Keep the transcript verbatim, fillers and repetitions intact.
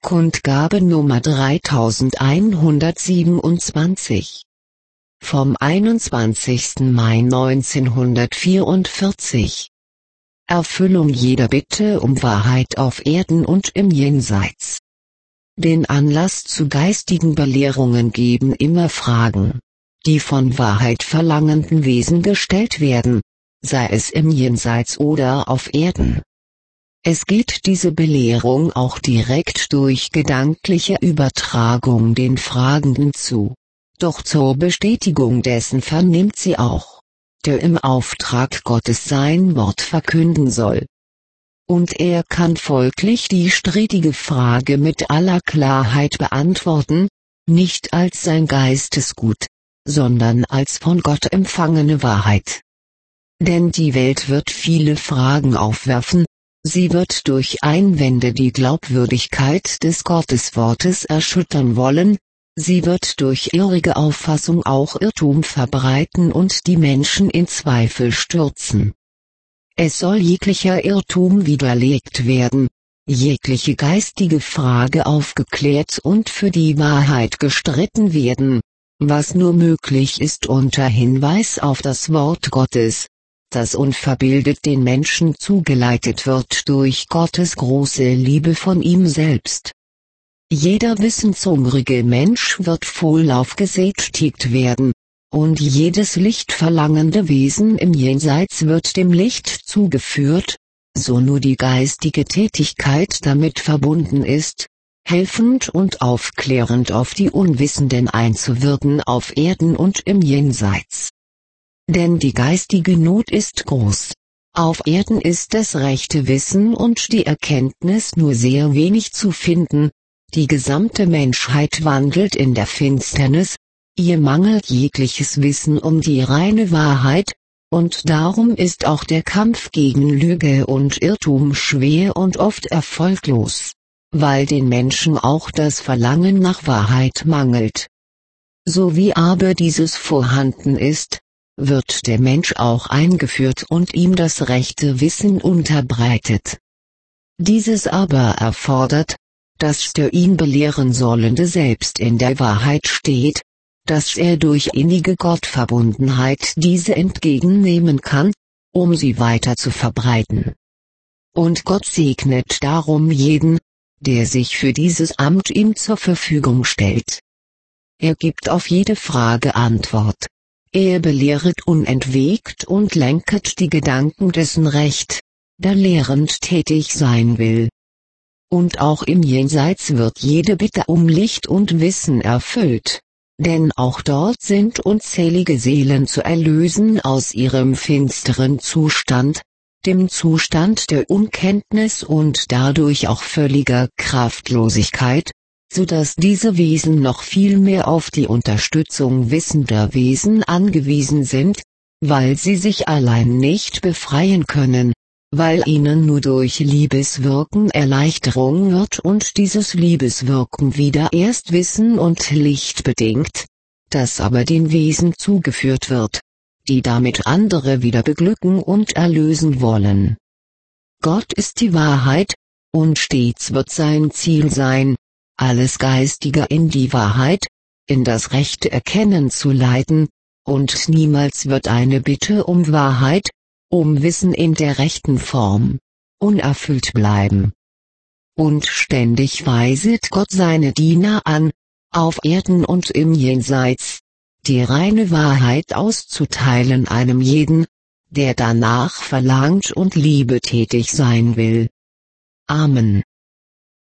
Kundgabe Nummer dreitausendeinhundertsiebenundzwanzig. Vom einundzwanzigsten Mai neunzehnhundertvierundvierzig. Erfüllung jeder Bitte um Wahrheit auf Erden und im Jenseits. Den Anlass zu geistigen Belehrungen geben immer Fragen, die von Wahrheit verlangenden Wesen gestellt werden, sei es im Jenseits oder auf Erden. Es geht diese Belehrung auch direkt durch gedankliche Übertragung den Fragenden zu. Doch zur Bestätigung dessen vernimmt sie auch, der im Auftrag Gottes sein Wort verkünden soll. Und er kann folglich die strittige Frage mit aller Klarheit beantworten, nicht als sein Geistesgut, sondern als von Gott empfangene Wahrheit. Denn die Welt wird viele Fragen aufwerfen, sie wird durch Einwände die Glaubwürdigkeit des Gotteswortes erschüttern wollen, sie wird durch irrige Auffassung auch Irrtum verbreiten und die Menschen in Zweifel stürzen. Es soll jeglicher Irrtum widerlegt werden, jegliche geistige Frage aufgeklärt und für die Wahrheit gestritten werden, was nur möglich ist unter Hinweis auf das Wort Gottes, das unverbildet den Menschen zugeleitet wird durch Gottes große Liebe von ihm selbst. Jeder wissenshungrige Mensch wird voll aufgesättigt werden, und jedes lichtverlangende Wesen im Jenseits wird dem Licht zugeführt, so nur die geistige Tätigkeit damit verbunden ist, helfend und aufklärend auf die Unwissenden einzuwirken auf Erden und im Jenseits. Denn die geistige Not ist groß. Auf Erden ist das rechte Wissen und die Erkenntnis nur sehr wenig zu finden, die gesamte Menschheit wandelt in der Finsternis, ihr mangelt jegliches Wissen um die reine Wahrheit, und darum ist auch der Kampf gegen Lüge und Irrtum schwer und oft erfolglos, weil den Menschen auch das Verlangen nach Wahrheit mangelt. So wie aber dieses vorhanden ist, wird der Mensch auch eingeführt und ihm das rechte Wissen unterbreitet. Dieses aber erfordert, dass der ihn belehren sollende selbst in der Wahrheit steht, dass er durch innige Gottverbundenheit diese entgegennehmen kann, um sie weiter zu verbreiten. Und Gott segnet darum jeden, der sich für dieses Amt ihm zur Verfügung stellt. Er gibt auf jede Frage Antwort. Er belehret unentwegt und lenket die Gedanken dessen Recht, der lehrend tätig sein will. Und auch im Jenseits wird jede Bitte um Licht und Wissen erfüllt, denn auch dort sind unzählige Seelen zu erlösen aus ihrem finsteren Zustand, dem Zustand der Unkenntnis und dadurch auch völliger Kraftlosigkeit, so dass diese Wesen noch viel mehr auf die Unterstützung wissender Wesen angewiesen sind, weil sie sich allein nicht befreien können, weil ihnen nur durch Liebeswirken Erleichterung wird und dieses Liebeswirken wieder erst Wissen und Licht bedingt, das aber den Wesen zugeführt wird, die damit andere wieder beglücken und erlösen wollen. Gott ist die Wahrheit, und stets wird sein Ziel sein, alles Geistige in die Wahrheit, in das rechte Erkennen zu leiten, und niemals wird eine Bitte um Wahrheit, um Wissen in der rechten Form, unerfüllt bleiben. Und ständig weiset Gott seine Diener an, auf Erden und im Jenseits, die reine Wahrheit auszuteilen einem jeden, der danach verlangt und liebetätig sein will. Amen.